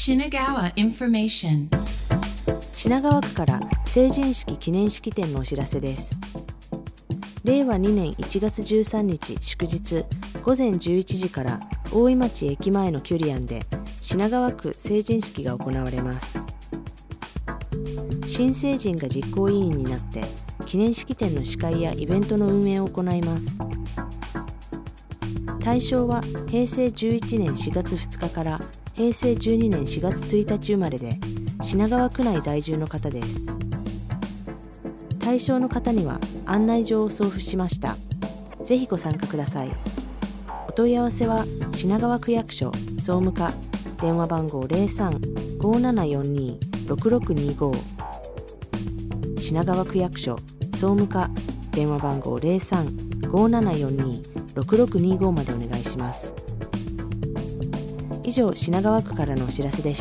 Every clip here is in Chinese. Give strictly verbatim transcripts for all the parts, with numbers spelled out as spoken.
Shinagawa Information。 品川区から成人式記念式典のお知らせです。れいわにねんいちがつじゅうさんにち祝日ごぜんじゅういちじから大井町駅前のキュリアンで品川区成人式が行われます。新成人が実行委員になって記念式典の司会やイベントの運営を行います。対象はへいせいじゅういちねんしがつふつかからへいせいじゅうにねんしがつついたち生まれで品川区内在住の方です。対象の方には案内状を送付しました。ぜひご参加ください。お問い合わせは品川区役所総務課電話番号 ゼロさん ごーななよんに ろくろくにご 品川区役所総務課電話番号 ゼロさん ごーななよんに ろくろくにごまでお願いします。以上、品川区からのお知らせでした。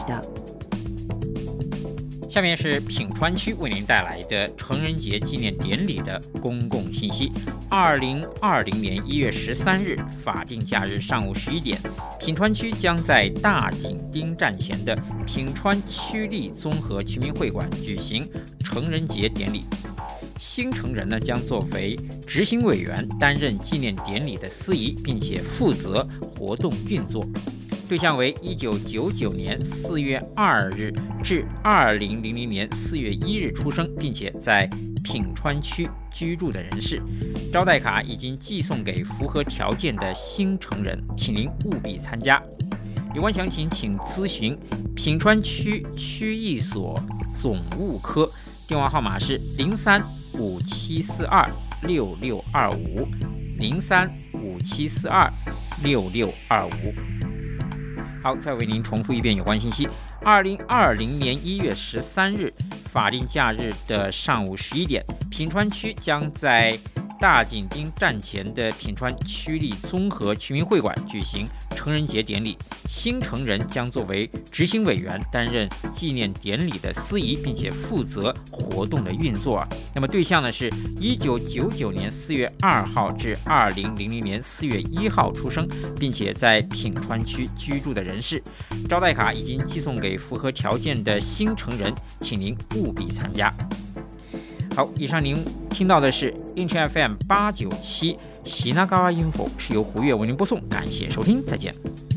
下面是品川区为您带来的成人节纪念典礼的公共信息。二零二零年一月十三日法定假日上午十一点，品川区将在大井町站前的品川区立综合居民会馆举行成人节典礼。新成人呢将作为执行委员，担任纪念典礼的司仪，并且负责活动运作。对象为一九九九年四月二日至二零零零年四月一日出生，并且在品川区居住的人士。招待卡已经寄送给符合条件的新成人，请您务必参加。有关详情请咨询品川区区役所总务科，电话号码是零三五七四二六六二五零三五七四二六六二五。好，再为您重复一遍有关信息。二零二零年一月十三日法定假日的上午十一点，品川区将在大井町站前的品川区立综合居民会馆举行成人节典礼。新成人将作为执行委员，担任纪念典礼的司仪，并且负责活动的运作。那么对象呢是一九九九年四月二号至二零零零年四月一号出生，并且在品川区居住的人士。招待卡已经寄送给符合条件的新成人，请您务必参加。好，以上您听到的是 Inch F M 八九七 Shinagawa Info， 是由胡越为您播送，感谢收听，再见。